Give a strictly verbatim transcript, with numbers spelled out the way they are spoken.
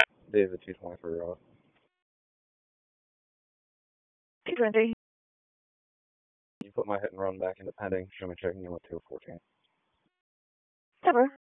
David two twenty-three Road. two twenty. You put my hit and run back into pending. Show me checking in with two fourteen. Cover.